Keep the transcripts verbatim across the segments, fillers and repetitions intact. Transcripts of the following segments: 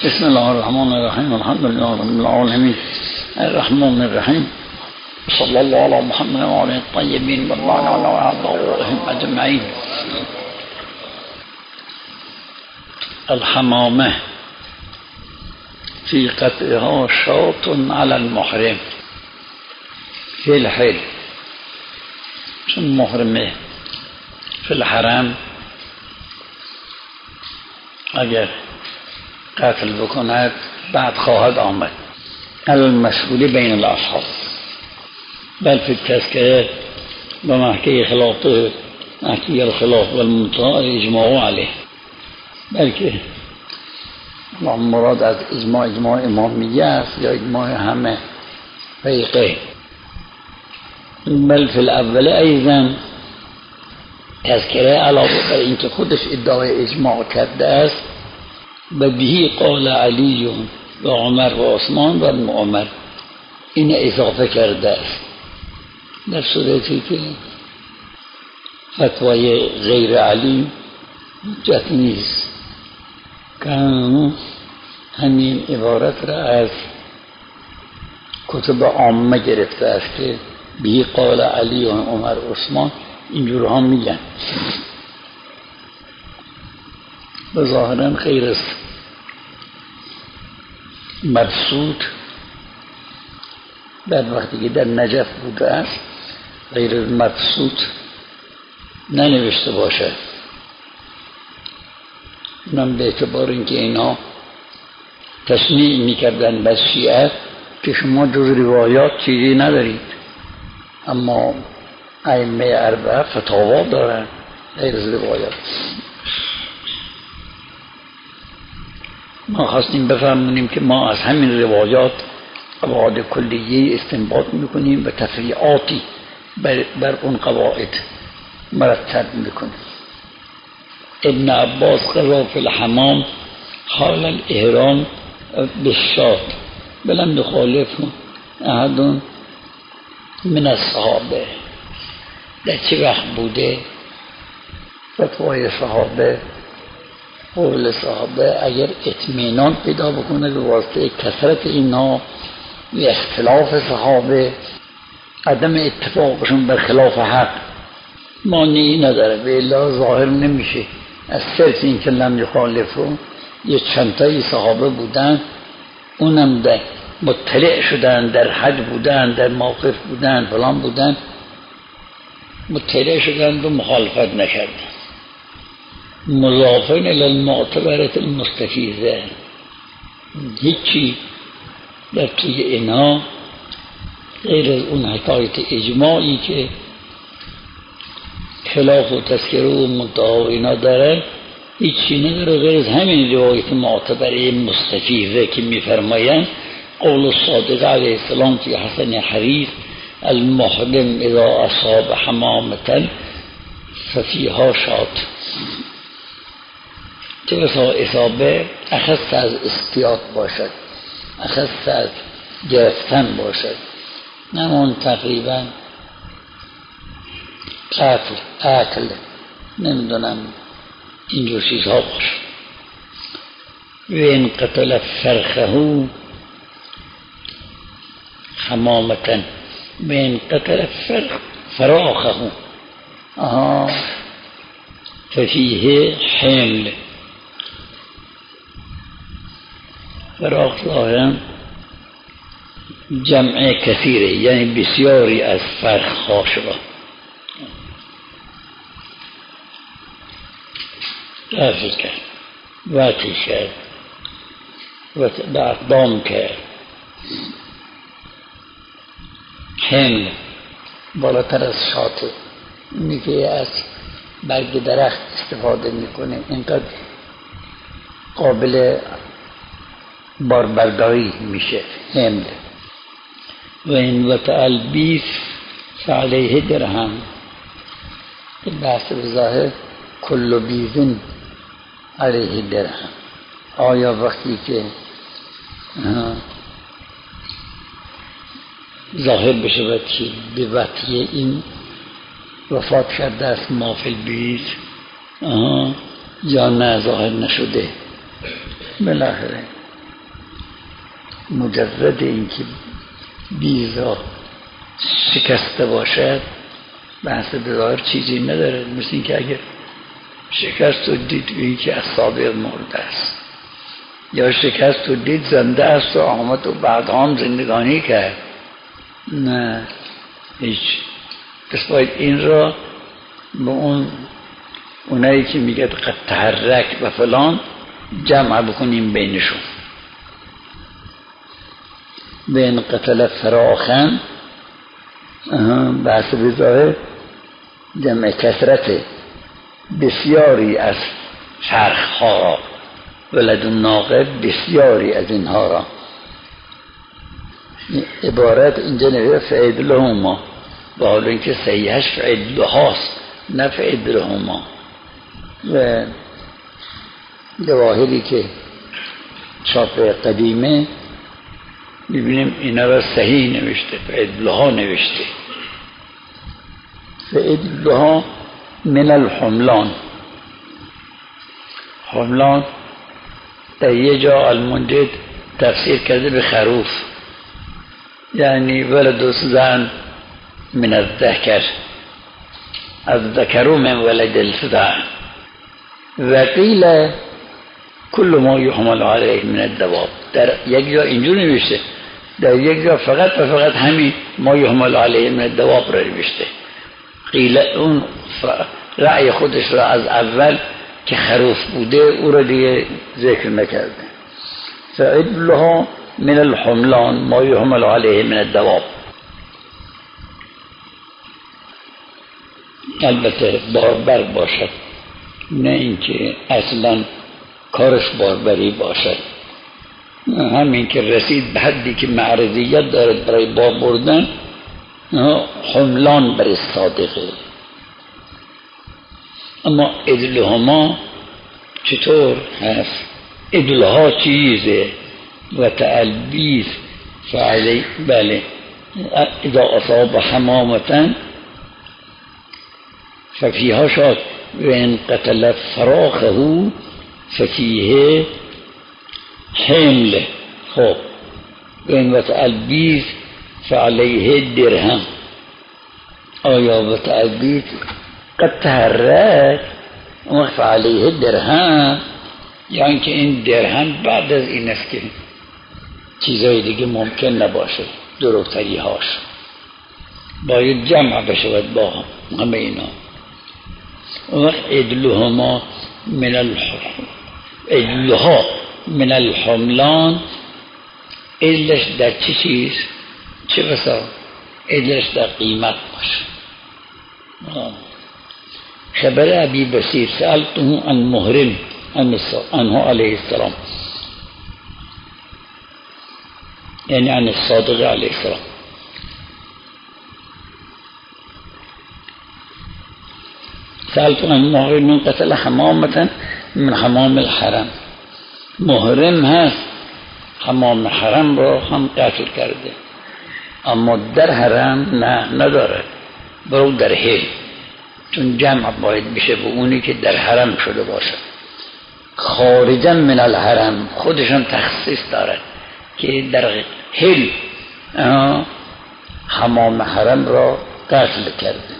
بسم الله الرحمن الرحیم الحمد لله رب العالمین الرحمن الرحیم صلی الله علی محمد و آله الطیبین و علی آبائهم اجمعین. الحمامه فی قطعها شاط علی المحرم فی الحل، چون محرمه فی الحرم اگر قتل بکند بعد خواهد آمد. المسئول بین الاصحاب بل فی التذکره و محکی خلاف محکی الخلاف و المنتهى اجماع علیه، بلکه مراد از اجماع اجماع امامیه است یا اجماع همه فریقین. بل فی الاول ایضا تذکره علاوه بر اینکه خودش ادعای اجماع کرده است و بهی قال علی و عمر و عثمان و ابن عمر، این اضافه کرده است در صورتی که فتوای غیر علی حجت نیست، که همین عبارت را از کتب عامه گرفته است که بهی قال علی و عمر و عثمان اینجور ها میگن و ظاهرا خیر است. مبسوط در وقتی که در نجف بوده است غیر مبسوط ننوشته باشه، اونم به اعتبار اینکه اینا تصنیع میکردن به شیعه که شما جز روایات چیزی ندارید، اما ائمه اربعه فتاوا دارن غیر از روایات. ما خواستیم بفهمونیم که ما از همین روایات قواعد کلیه استنباط میکنیم و تفریعاتی بر, بر اون قواعد مرتب میکنیم. ابن عباس قضا فی الحمام حال الاحرام بالشاة ولم يخالفه احد من الصحابه. در چه وقت بوده فتوای صحابه قول صحابه اگر اطمینان پیدا بکنه به واسطه کثرت اینها و اختلاف صحابه، عدم اتفاقشون بر خلاف حق مانعی نداره، به الا ظاهر نمیشه. از صرف این که لم یخالفو یه چندتایی صحابه بودن، اونم در مطلع شدن، در حج بودن، در موقف بودن، فلان بودن، مطلع شدن و مخالفت نکردن. مضافین الی المعتبرات المستفیضه، هیچی در توی اینها غیر از اون حکایت اجماعی که خلاف و تذکره و منتها و اینا داره، هیچی نداره غیر از همین روایت معتبره مستفیضه که میفرمایند قول الصادق علیه السلام فی حسن حریث المحرم اذا اصاب حمامة ففیها شاة، که بسا اصابه اخست از احتیاط باشد، اخست از گرفتن باشد، نمون تقریبا قتل اکل نمیدونم اینجور چیزها باشد. و این قتل فرخه حمامتا و این قتل فرخ فراخه آها ففیه حمل. فراخ ظاهرا جمع کثیره، یعنی بسیاری از فرخ خاشبه رفل کرد، وطی کرد و به اقدام کرد. حمل بالاتر از شاطه، اینی که از برگ درخت استفاده میکنه، اینقدر قابل باربرداری میشه حمل. و این وطع البیف فعلیه درهم، این بحث بظاهر کل بیزن علیه درهم. آیا وقتی که ظاهر بشه که به وطعه این وفات کرده است ما فی البیت یا نه ظاهر نشده، بالاخره مجرد اینکه بیضا شکسته باشد بحث به ظاهر چیزی نداره، مثل اینکه اگر شکست و دید این که از سابق مرده است، یا شکست و دید زنده است و آمد و بعد هم زندگانی کرد. نه هیچ. پس باید این را به اون اونایی که میگه قد تحرک و فلان جمع بکنیم بینشون. بین قتل فراخن بحث بزاره جمع کثرت بسیاری از شرخ ها را، ولد الناقه بسیاری از اینها را. عبارت اینجا نویده فعید لهما، با حال اینکه صحیحش فعید لهاست نه فعید لهما. و جواهری که چاپ قدیمه ببینیم اینا را صحیح نوشته، فعید لها نوشته. فعید لها من الحملان. حملان در یه جا المنجد تفسیر کرده به خروف، یعنی ولد و زن من الذکر، از ذکرو من ولد الزن. و قیل کل ما یحمل علیه من الدواب. در یک جا اینجور نوشته، در یک جا فقط و فقط همین ما یحمل علیه من الدواب را نوشته. قیل اون رأی خودش را از اول که خروف بوده او را دیگه ذکر نکرده. فعد لها من الحملان ما یحمل علیه من الدواب. البته باربر باشد، نه اینکه اصلا کارش باربری باشد. همین که رسید به حدی که معرضیت دارد برای بار بردن، حملان بر صادقه. اما ادلهما چطور هست؟ ادلها چیزه و تألبیز فعلی. بله، اذا اصاب حمامتن ففیها شاد و ان قتل فراخه ففیه حمل. خب و ان تألبیز فعلیه درهم. آیا و تألبیز قد تحرک و فعلیه درهم، یعنی که این درهم بعد از این است که چیزای دیگه ممکن نباشه، دروتری هاش باید جمع بشود با همه اینا. و ادلهما من الحملان، ادلها من الحملان، ادلش در چه چیز چه بسا؟ ادلش در قیمت باشه. خبر ابی بصیر سألته عن محرم عنه علیه السلام، یعنی عن الصادق علیه السلام. سألته عن محرم قتل حمامة من حمام الحرم. محرم هست، حمام حرم را هم قتل کرده، اما در حرم نه نداره، برو در حل، چون جمع باید بشه به اونی که در حرم شده باشه. خارجا من الحرم خودشان تخصیص دارد که در حل حمام حرم را قتل کرده،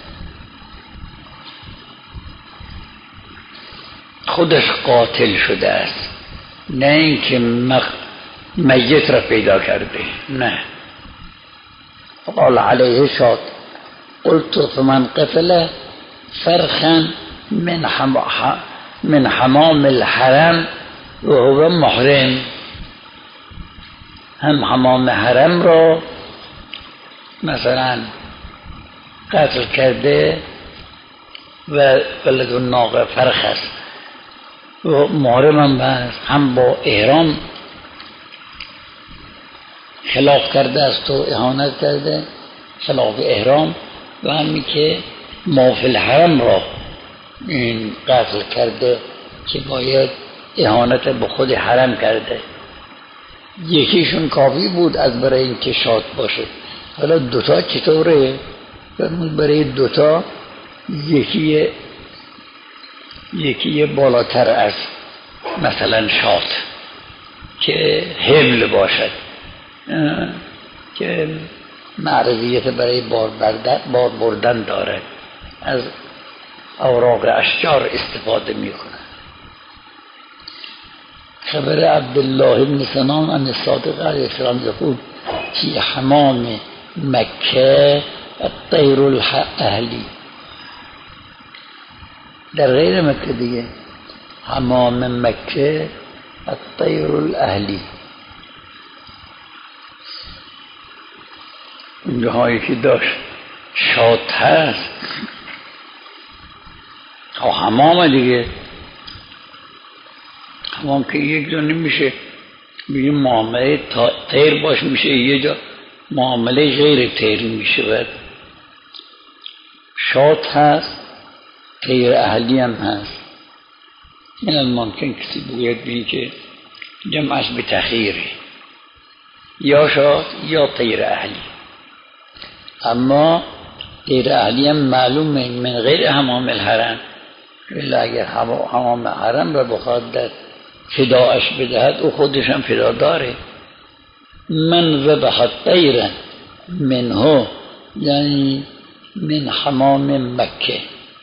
خودش قاتل شده است، نه اینکه میت را پیدا کرده. نه. قال علیه شاد قلت فمن قتل فرخا من من حمام الحرم و هو محرم. هم حمام حرم را مثلا قتل کرده و ولد الناقه فرخ است و محرم هم هست، هم با احرام خلاف کرده است و اهانت کرده خلاف احرام، و همی که مافل حرم را این قتل کرده که باید اهانت به خود حرم کرده. یکیشون کافی بود از برای این که شاد باشه، حالا دوتا چطوره؟ برای دوتا یکی یکی بالاتر از مثلا شاد که حمل باشد، که معرضیت برای بار, بار بردن داره، از اوراق اشجار استفاده میکنه. خبر عبدالله بن سنان عن الصادق علیه السلام یقول فی حمام مکه الطیر الاهلی. در غیر مکه دیگه حمام مکه الطیر الاهلی، اونجاهایی که داشت شاد هست او حمام دیگه. حمام که یک جا نمیشه بگیم معامله طیر باش، میشه یه جا معامله غیر طیری میشه. باید شاد هست، طیر اهلی هم هست. من الممکن کسی بگوید بین که جمعش به تخییره، یا شاد یا طیر اهلی. اما طیر اهلی هم معلومه من غیر حمام الحرم، ولی اگر حمام حرم را بخواد در فداش بدهد او خودش هم فدا داره. من ذبح طیرا منه یعنی من حمام مکه.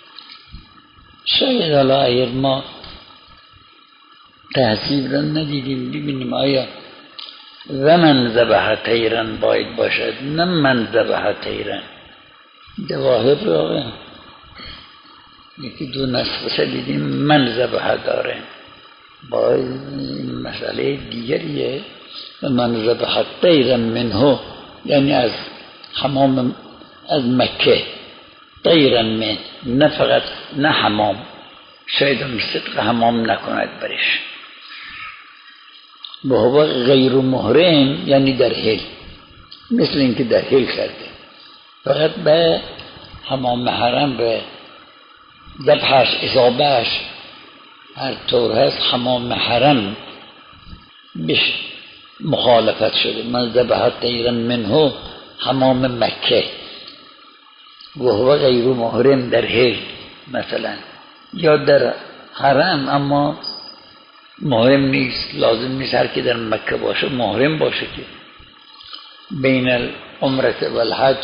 شاید حالا اگر ما تحصیل را ندیدیم ببینیم آیا و من ذبح طیرا باید باشد نه من ذبح طیرا. جواهر را یکی دو نسخه دیدیم من ذبح داره، با این مسئله دیگریه. و من ذبح طیرا منه یعنی از حمام از مکه، طیرا من نه فقط نه حمام، شاید هم صدق حمام نکند برش. و هو غیر محرم یعنی در حل، مثل اینکه در حل کرده، فقط به حمام حرم به ذبحش اصابهش هر طور هست حمام حرم بش مخالفت شده. من ذبح طیرا منه حمام مکه و هو غیر محرم در حل مثلا، یا در حرم اما محرم نیست. لازم نیست هر که در مکه باشه محرم باشه که بین العمره و الحج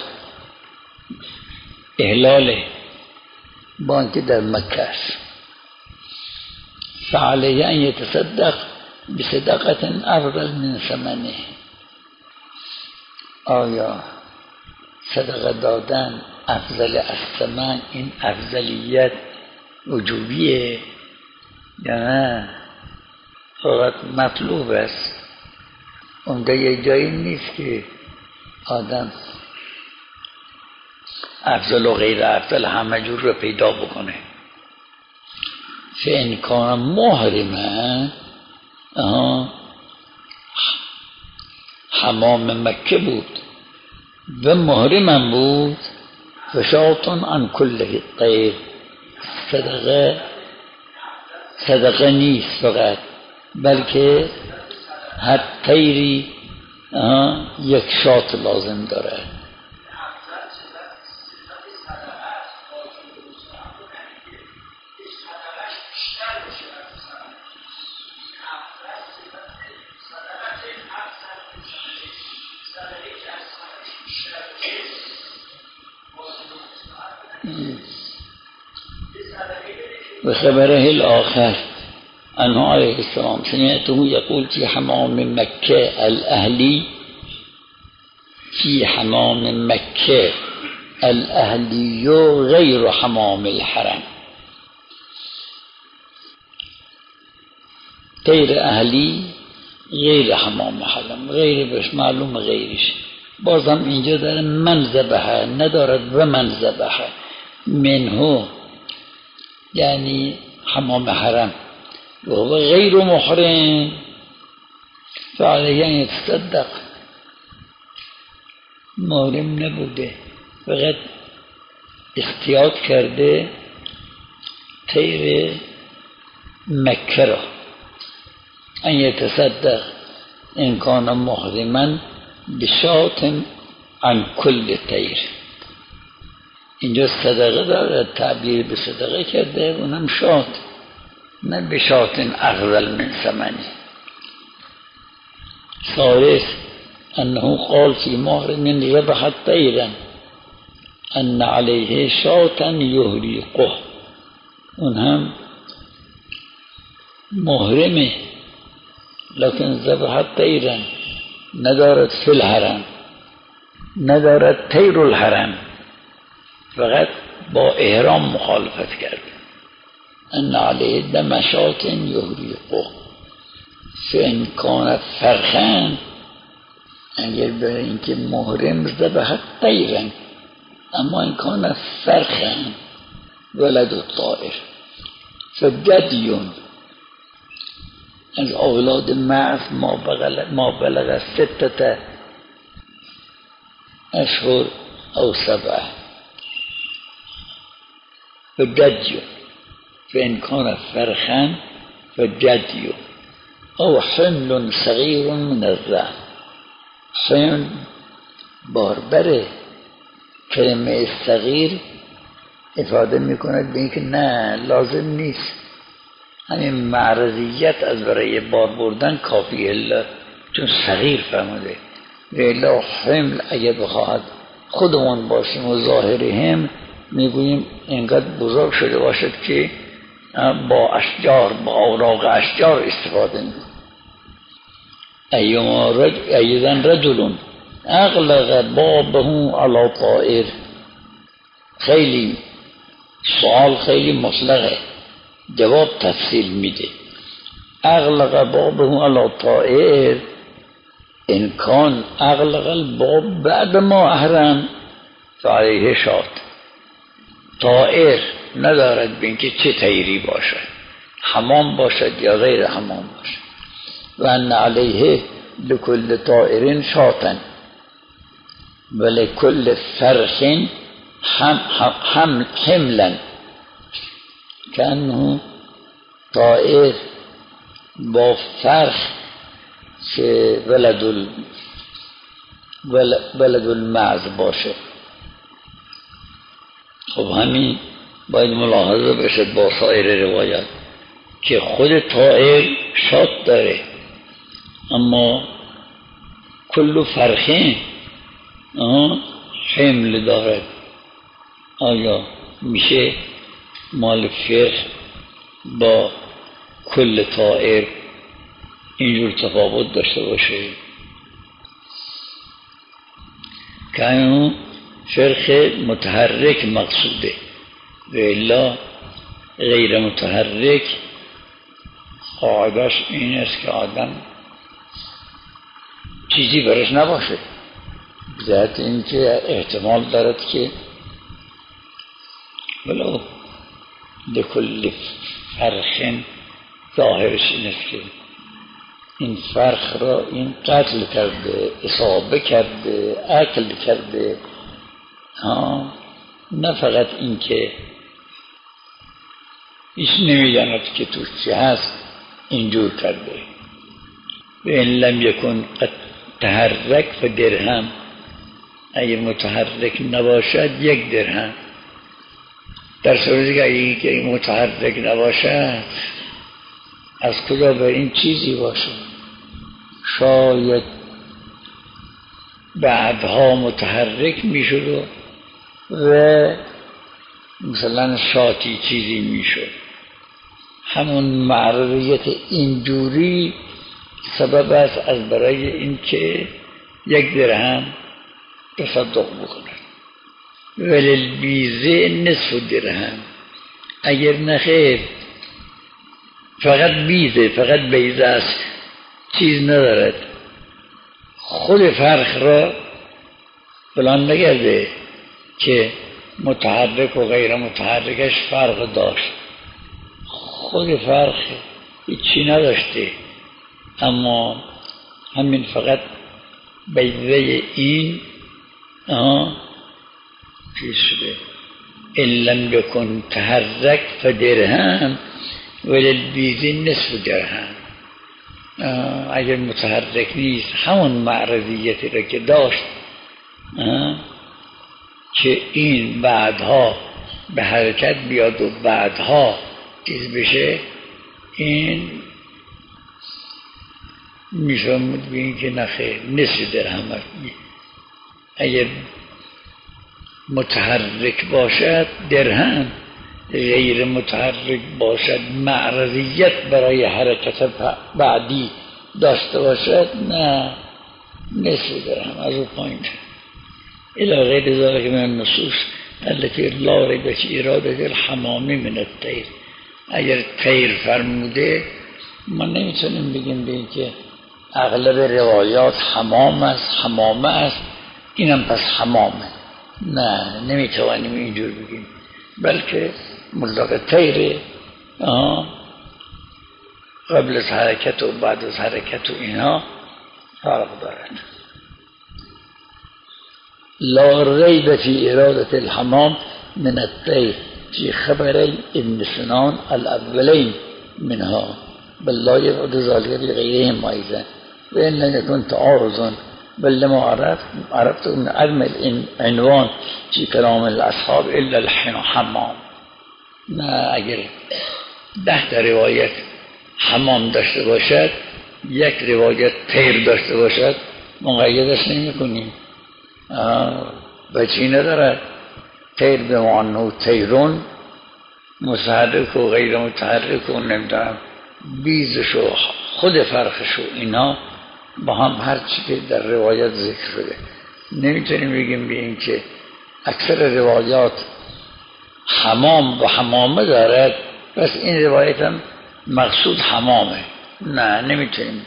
احلاله با اینکه در مکه است. فعلیه ان یتصدق بصدقه افضل من ثمنه. آیا صدقه دادن افضل از ثمن، این افضلیت وجوبیه یا نه فقط مطلوب است؟ اونجا یه جایی نیست که آدم افضل و غیر افضل همه جور رو پیدا بکنه. فإن کان محرما، حمام مکه بود و محرمم بود، فشاطن عن کله طیر، صدقه صدقه نیست فقط، بلکه هر طیری یک شاط لازم داره. و خبره الآخر عنه علیه السلام سمعته یقول فی حمام مکه الاهلی فی حمام مکه الاهلی غیر حمام الحرم. غیر اهلی غیر حمام حرم، غیر بش معلوم غیرش. بازم اینجا داره من ذبحه ندارد و من ذبحه منه یعنی حمام حرم و هو غیر محرم فعلیه ان یتصدق. محرم نبوده، فقط احتیاط کرده طیر مکه را. ان یتصدق ان کان محرما بشاط عن کل طیر. اینجا صدقه داره، تعبیر به صدقه کرده، اونم شاط، نه بشاط افضل من ثمنه. ثالث انه قال فی محرم ذبح طیرا ان علیه شاة یهریقه، اون هم محرمه لکن ذبح طیرا ندارد فی الحرم، ندارد طیر الحرم، فقط با احرام مخالفت کرد. ان علیه دم شاة یهریقه فان کان فرخا، اگر برای اینکه محرم ذبح طیرا، اما این کان فرخا ولد الطائر فجدیون، از اولاد معز ما بلغ ما بلغ ستة اشهر او سبعه فجدیون، فان کان فرخا فجدیون او حمل صغیر من الزن. حمل باربره، کلمه صغیر افاده میکند به اینکه نه لازم نیست، همین معرضیت از برای بار بردن کافی، الا چون صغیر فرموده. الا حمل اگر بخواهد خودمون باشیم و ظاهرهم میگوییم اینقدر بزرگ شده باشد که با اشجار با اوراق اشجار استفاده میکنیم. ایما رجل ایضا رجل اغلق بابه علی طائر، خیلی سوال خیلی مطلقه، جواب تفصیل میده. اغلق بابه علی طائر ان کان اغلق الباب بعد ما احرم فعلیه شاة. طائر ندارد به اینکه چه طیری باشد، حمام باشد یا غیر حمام باشد. و ان علیه لکل طائر شاة ولکل فرخ هم هم حملا، کانه طائر با فرخ که ولد ال ولد المعز باشه. خب همین باید ملاحظه بشه با سایر روایات که خود طائر شاة داره، اما کل فرخین حمل دارد. آیا میشه مال فرخ با کل طائر اینجور تفاوت داشته باشه؟ که اون فرخ متحرک مقصوده و الا غیر متحرک قاعدش این است که آدم چیزی برش نباشه، بذات این که احتمال دارد که ولو لکل فرخ ظاهرش این است که این فرخ را این قتل کرده، اصابه کرده، اکل کرده، ها، نه فقط این که هیچ نمیداند که تو چی هست اینجور کرده. و این لم یکن قد تحرک فدرهم، اگر متحرک نباشد یک درهم. در صورتی که اگر که متحرک نباشد از کجا به این چیزی باشه؟ شاید بعدها متحرک میشد و مثلا شاتی چیزی میشد. همون معرضیت اینجوری سبب است از برای اینکه یک درهم تصدق بکند. ولی البیزه نصف درهم، اگر نخیر فقط بیزه، فقط بیزه است، چیز ندارد، خود فرخ را فلان نگرده که متحرک و غیر متحرکش فرق داشت، خود فرق هیچی نداشته، اما همین فقط بیزه این آها چیز شده. ان لم یکن تحرک فدرهم وللبیزه نصف درهم. اگر متحرک نیست همون معرضیتی را که داشت که این بعدها به حرکت بیاد و بعدها چیز بشه، این میفرمود به این که نخیر نصف درهم است. اگر متحرک باشد درهم، غیر متحرک باشد معرضیت برای حرکت بعدی داشته باشد نه نصف درهم از او پایین الى غیر ذلك من النصوص التي لا ریب فی اراده الحمام من الطیر. اگر طیر فرموده ما نمیتونیم بگیم به این که اغلب روایات حمام است حمامه است اینم پس حمامه، نه نمیتوانیم اینجور بگیم، بلکه مطلق طیره قبل از حرکت و بعد از حرکت و اینها فرق دارد. لا ریب فی اراده الحمام من الطیر فی خبری ابن سنان الاولین منها بل لا يبعد ذلك لغيرهم أيضا وإن لم يكن تعارضا بل لما عرفت عرفت من عدم العنوان في كلام الأصحاب إلا الحمام. نه اگر ده تا روایت حمام داشته باشد یک روایت طیر داشته باشد مقیدش نمی کنیم، بچی ندارد. طیر به معنی طیرون متحرک و غیر متحرک و نمیدونم بیزش و خود فرقش و اینا با هم هر چی که در روایت ذکر شده نمیتونیم بگیم به این که اکثر روایات حمام و حمامه دارد پس این روایت هم مقصود حمامه، نه نمیتونیم.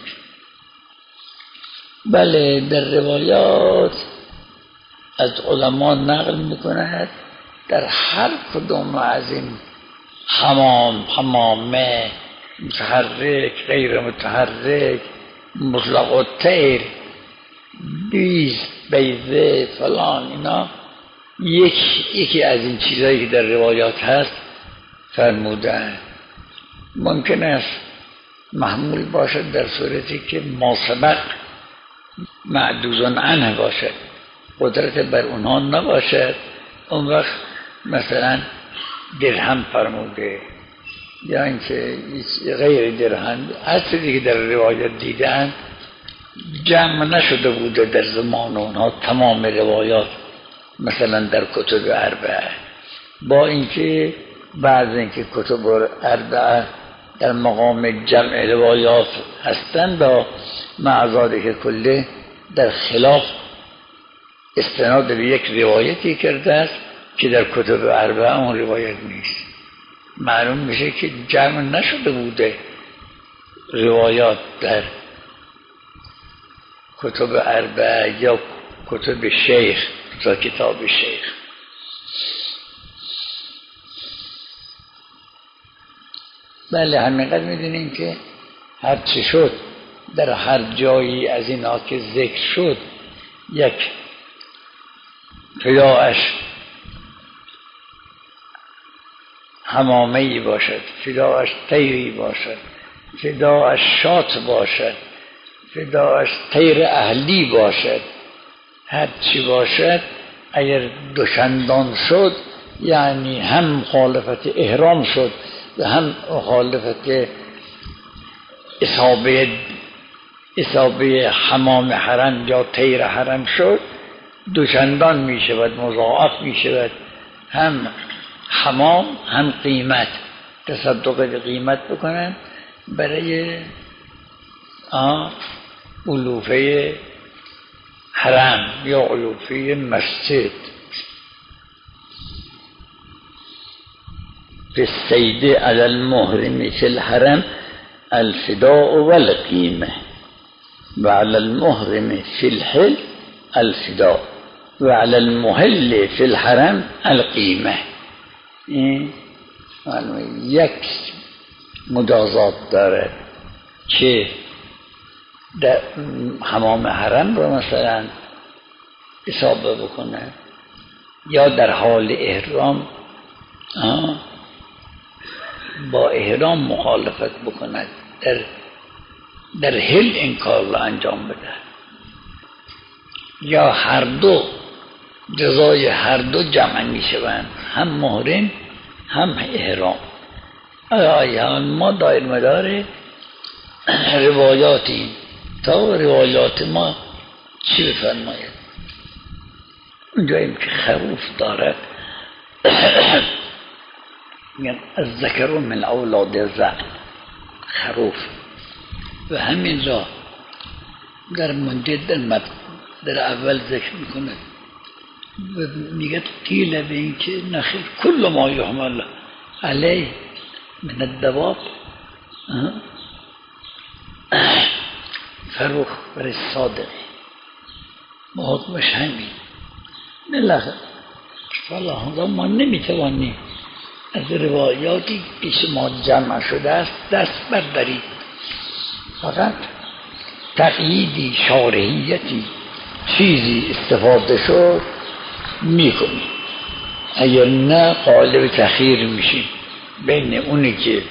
بله در روایات از علما نقل میکند در هر کدوم از این حمام حمامه متحرک غیر متحرک مطلق و طیر بیز بیزه فلان اینا یک یکی از این چیزایی که در روایات هست فرمودن. ممکن است محمول باشد در صورتی که ما سبق معدوزان عنه باشد، قدرت بر اونها نباشد، اون وقت مثلا درهم فرموده یا اینکه غیر درهم اصلی دیگه در روایت دیدن جمع نشده بوده در زمان اونها تمام روایات مثلا در کتب اربعه، با اینکه بعض اینکه کتب اربعه در مقام جمع روایات هستند و معذاده که کله در خلاف استناد به یک روایتی کرده است که در کتب اربعه اون روایت نیست. معلوم میشه که جمع نشده بوده روایات در کتب اربعه یا کتب شیخ تا کتاب شیخ. بله همینقدر میدونیم که هر چی شد در هر جایی از اینا که ذکر شد یک فداعش حمامه‌ای باشد، فداعش طیری باشد، فداعش شات باشد، فداعش طیر اهلی باشد، هر چی باشد اگر دوچندان شد یعنی هم مخالفت احرام شد و هم مخالفت اصابه اصابه حمام حرم یا طیر حرم شد دوچندان می شود، مضاعف می شود، هم حمام هم قیمت تصدق به قیمت بکنن برای علوفه حرم یا علوفه مسجد. في السيد على المحرم في الحرم الفداء والقيمة وعلى المحرم في الحل الفداء وعلى المحل في الحرم القيمة. این یک مجازات دارد که در حمام حرم رو مثلا اصابه بکنه یا در حال احرام با احرام مخالفت بکند در در حل این کار رو انجام بده یا هر دو جزای هر دو جمع می شوند، هم محرم هم احرام. آیا ما دایر مدار روایاتی تا روایات ما چی بفرماید؟ اونجاییم که خروف دارد میگن از ذکرون من اولاد زن، خروف. و همین را در منجد در اول ذکر میکنه و میگه قیل به این که نخیر کل ما یحمل علیه من الدواب فروخ برای صادقی محکمش همین. نلخه فلا ما نمیتوانیم از روایاتی پیش ما جمع شده است دست بردارید، فقط تقییدی شارحیتی چیزی استفاده شد میکنیم، اگر نه قالب تخییر میشیم بین اونی که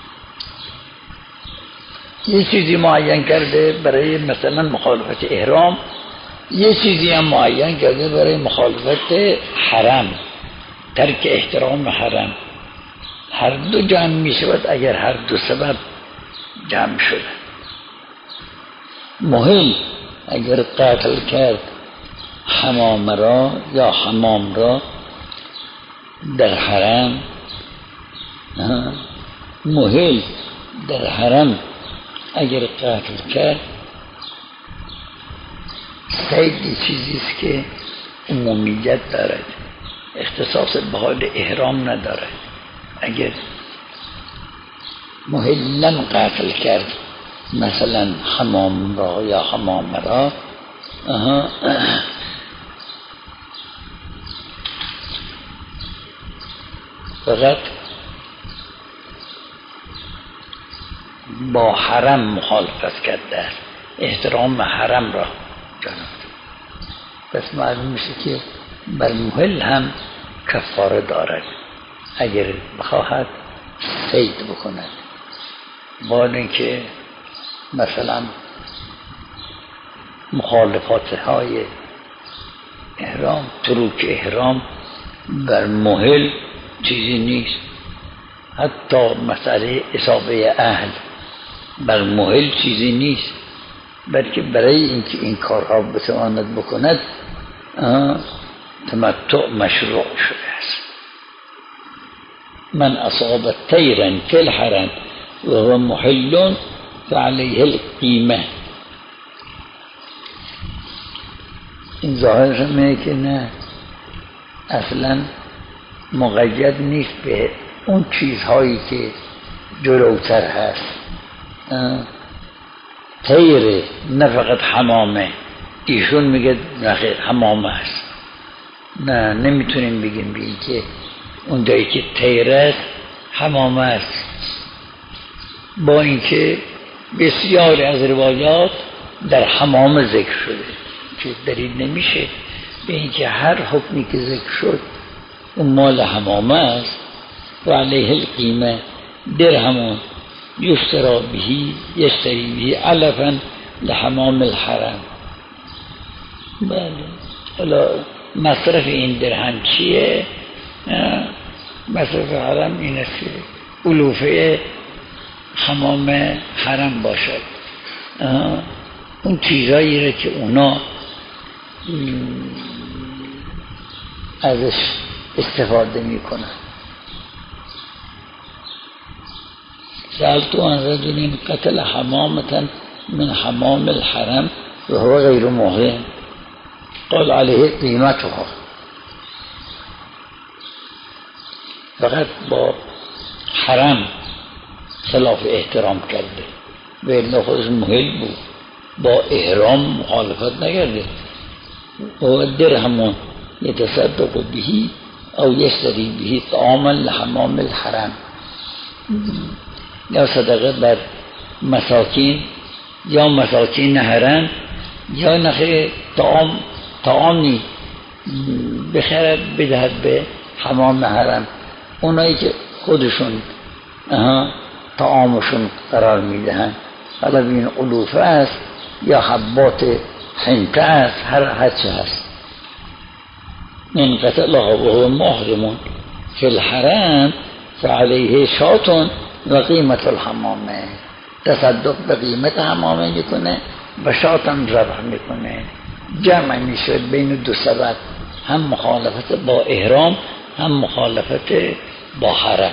یه چیزی معین کرده برای مثلا مخالفت احرام، یه چیزی هم معین کرده برای مخالفت حرم، ترک احترام حرم. هر دو جمع می شود اگر هر دو سبب جمع شده. محل اگر قتل کرد حمام را یا حمام را در حرم، محل در حرم اگر قتل کرد، صید چیزیست که عمومیت دارد، اختصاص به حال احرام ندارد. اگر محلن قتل کرد مثلا حمام را یا حمام را، فقط با حرم مخالفت کرده است، احترام حرم را جانفت. پس معلوم میشه که بر محل هم کفاره دارد اگر بخواهد صید بکند، با اینکه مثلا مخالفات های احرام، ترک احرام بر محل چیزی نیست. حتی مسئله اصابه اهل بر محل چیزی نیست، بلکه برای اینکه این کارها بتواند بکند تمتع مشروع شده است. من اصاب طیرا فی الحرم و هو محل فعلیه القیمه. این ظاهر میگه که نه، اصلا مقید نیست به اون چیزهایی که جلوتر هست. طیره نه فقط حمامه، ایشون میگه نخیر حمامه است. نه، نمیتونیم بگیم بگیم که اون جایی که طیره است حمامه است، با اینکه بسیاری از روایات در حمام ذکر شده که دلیل نمیشه به اینکه هر حکمی که ذکر شد اون مال حمامه است. و علیه القیمه درهم یشتری بهی یشتری بهی علفا لحمام الحرم. بله، حالا مصرف این درهم چیه؟ مصرف حرم این است که علوفه حمام حرم باشد. اون چیزایی را که اونا ازش استفاده میکنن. سألتو عن رجل قتل حمامة من حمام الحرم وهو غير محرم قال عليه قیمتها. فقط با حرم خلاف احترام کرده و الا خودش محل بود، با احرام مخالفت نکرده. و درهم یتصدق بهی او یشتری بهی طعاما لحمام الحرم، یا صدقه بر مساکین یا مساکین حرم، یا نخیر طعام طعامی بخرد بدهد به حمام حرم، اونایی که خودشون طعامشون قرار میدهن، حالا این علوفه است یا حبات حنطه است، هر هرچه هست. من قتلها وهو محرم فی الحرم فعلیه شاتون و قیمت الحمامه، تصدق به قیمت حمامه میکنه بشاتم ذبح میکنه. جمع میشه بین دو سبب، هم مخالفت با احرام هم مخالفت با حرم.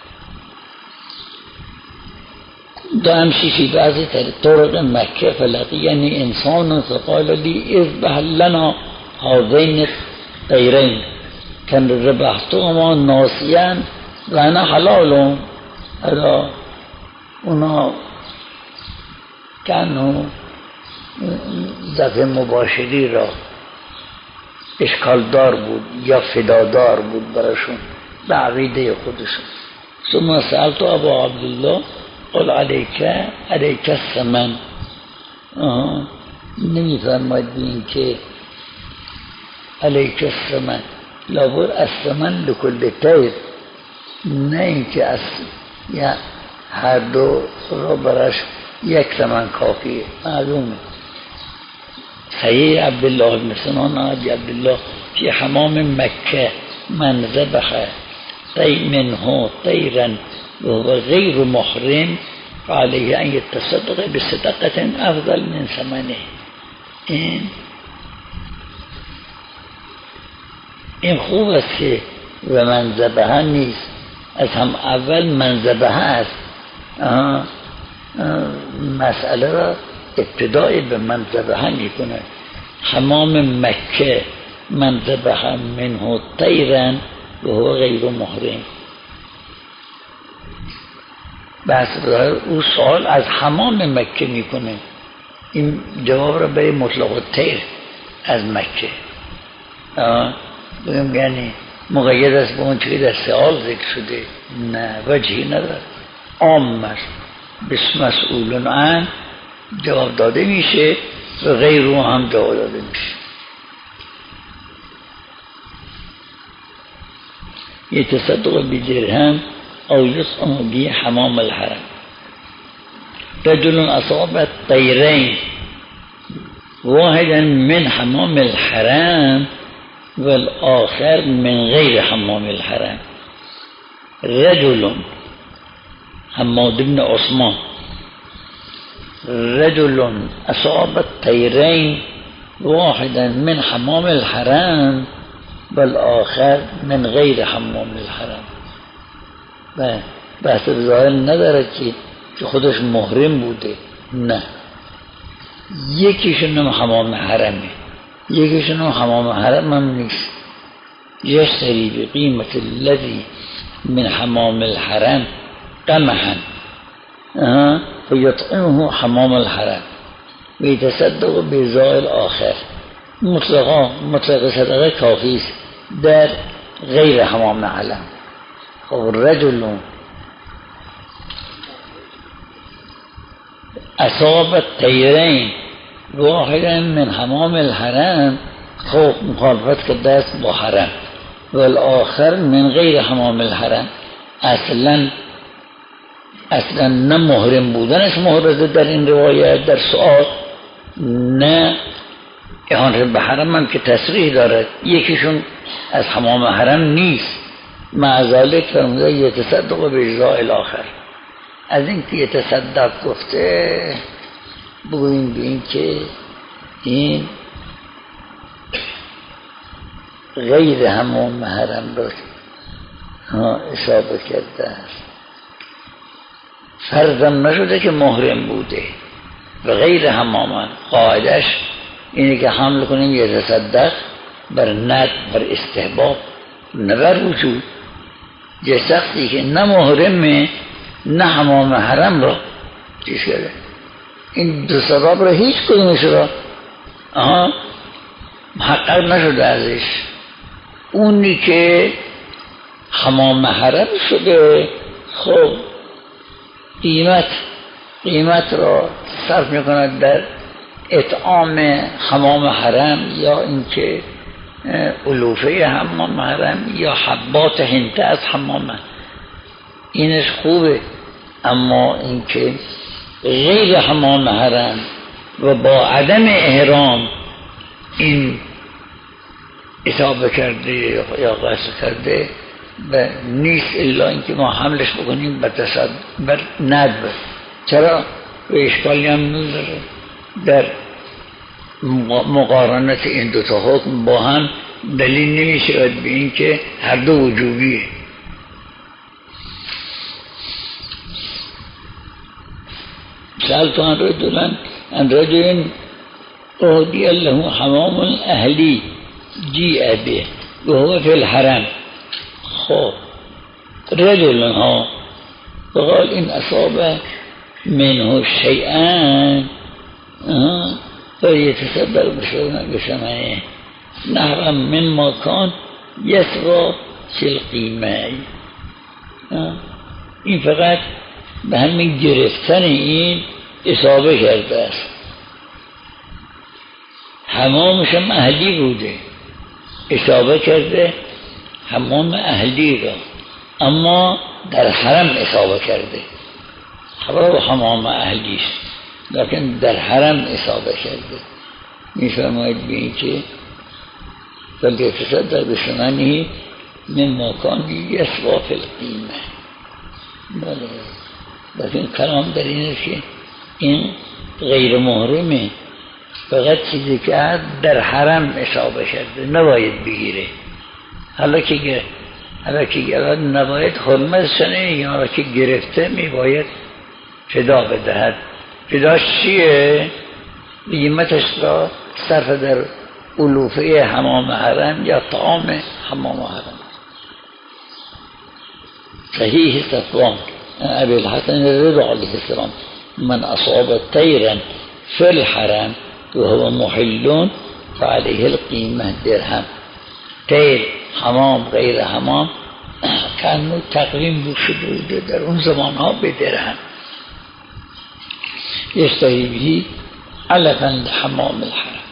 دائم شیفی بعضی طرق مکه فلقی یعنی انسان فقال لی اذبح لنا هذین الطیرین کن ذبحتهما ناسیا و انا حلال. ادا اونا کنو ذبح مباشری را اشکالدار بود یا فدادار بود براشون به عقیده خودشون. ثم سألت ابا عبدالله قل علیک علیک الثمن. نمی فرماید بین که علیک الثمن لابد الثمن لکل طیر، نه اینکه از یا هر دو را براش یک ثمن کافیه. معلومه صحیح عبدالله بن سنان عبد عبدالله فی حمام مکه من ذبح طی منه طیرا و غیر محرم فعلیه ان یتصدق بصدقه افضل من ثمنه. این این خوب است که و من ذبح نیست، از هم اول من ذبح است. آه آه مسئله را ابتدای به من ذبح میکنه. حمام مکه من ذبح منه طیرا و هو غیر محرم. بس او سوال از حمام مکه میکنه، این جواب را به مطلق الطیر از مکه بگم، یعنی مقید است به اون چیزی در سوال ذکر شده. نه وجهی نداره، عامش بس مسئولون عن جواب داده میشه و غیر رو هم جواب داده میشه. يتصدق بدرهم أو يطعم به حمام الحرم. رجل أصاب الطيرين واحدا من حمام الحرم والآخر من غير حمام الحرم. رجل حماد بن عثمان رجل أصاب الطيرين واحدا من حمام الحرم والآخر من غیر حمام الحرم. و بحث ظاهر نداره که خودش محرم بوده، نه، یکیشون هم حمام حرمه، یکیشون هم حمام حرم هم نیست. یشتری به قیمت الذی من حمام الحرم قمحا فیطعمه حمام الحرم و یتصدق بزای الاخر. مطلقا مطلق صدقه کافی است در غیر حمام حرم. خب رجل اصاب الطیرین واحدا من حمام الحرم، خب مخالفت کرده است با حرم، والآخر من غیر حمام الحرم. اصلا اصلا نه محرم بودنش محرزه در این روایت در سؤال، نه اهانت به حرم هم که تصریح دارد. یکیشون از حمام حرم نیست، مع ذلک فرموده یتصدق به اجزاء الاخر. از این که یتصدق گفته بگوییم به این که این غیر حمام حرم را اشاره کرده است. فرضم نشده که محرم بوده و غیر حمام. قاعدش اینه که حمل کنیم یتصدق بر ند، بر استحباب، نه بر وجود. یه شخصی که نه محرمه نه حمام حرم را چیز کرده، این دو سبب را هیچ کدومش را آها محقق نشده ازش. اونی که حمام حرم شده خب قیمت قیمت را صرف میکند در اطعام حمام حرم، یا اینکه علوفه حمام حرم یا حبات هنته از حمام، اینش خوبه. اما اینکه غیر حمام حرم و با عدم احرام این اصابه کرده یا قصد کرده و نیست الا اینکه ما حملش بکنیم بر تصد بر ندب. چرا؟ به اشکالی هم نداره. در مقارنت این دو تا حکم با هم دلیل نمی شود به این که هر دو وجوبیه. سألت عن رجل عن رجل أهدي له حمام أهلي جيء به وهو في الحرم. خب رجل ها وقال إن أصاب منه شيئا فيتصدق بثمنه نهرا من مكان يسوى في القيمة. این فقط به همین گرفتن این اصابه کرده است. حمامش هم اهلی بوده، اصابه کرده حمام اهلی را، اما در حرم اصابه کرده. خبر حمام اهلی است لیکن در حرم اصابه کرده. میفرماید به این که فلیتصدق بثمنه من مکان یسوی فی القیمه. بله، لیکن کلام در این است که این غیر محرمه، فقط چیزی که در حرم اصابه کرده نباید بگیره. حالا که حالا که نباید حرمت شنه، یا حالا که گرفته میباید فدا بدهد. فداش چیه؟ قیمتش را صرف در علوفه حمام حرم یا طعام حمام حرم. صحیح صفوان ابی الحسن الرضا علیه السلام من اصاب طیرا فی الحرم وهو محل فعليه القیمه درهم. طیر حمام غیر حمام کانو تقویم شده بوده در اون زمان ها به درهم. یشتری بهی علفا حمام الحرم.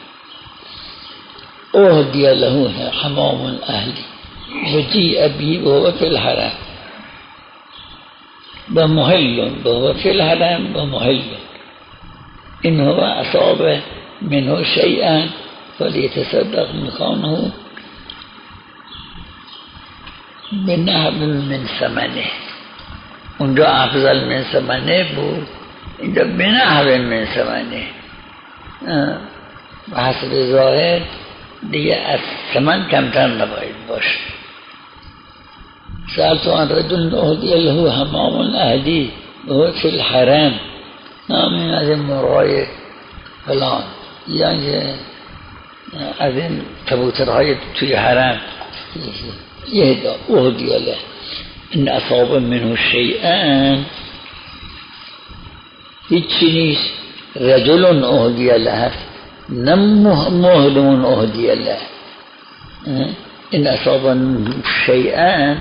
اهدی له حمام اهلی و جیء به وهو فی الحرم و محل وهو فی الحرم و محل إن هو أصاب منه شيئا فليتصدق مكانه بنحو من ثمنه. اونجا افضل من ثمنه بود، اینجا بنحو من ثمنه. و حسب ظاهر دیگه از ثمن کمتر نباید باشه. سألت عن رجل أهدي له حمام أهلي وهو في الحرم نامی از این مرغای فلان، یعنی از این کبوترهای توی حرم یه اهدی له ان اصاب منه شیئا هیچی نیست. رجل اهدی له نه مهلون اهدی له. ان اصاب منه شیئا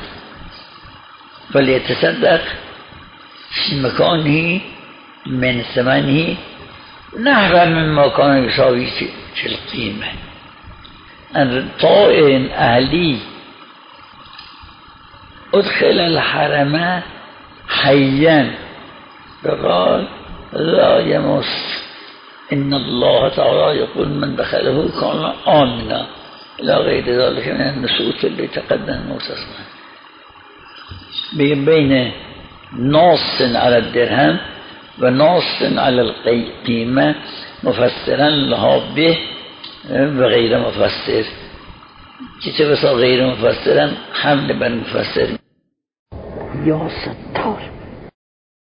فلیتصدق فی مکانه من ثمنه نحو من مكان يساوي في القيمة. أن طائر أهلي أدخل الحرم حيا فقال لا يمس إن الله تعالى يقول من دخله كان آمنا إلى غير ذلك من النصوص اللي تقدم مستثنى. بين نص على الدرهم و ناص على القیمه مفسرا لها به و غیر مفسر، که چه بسا غیر مفسرا حمل بر مفسر. یا ستار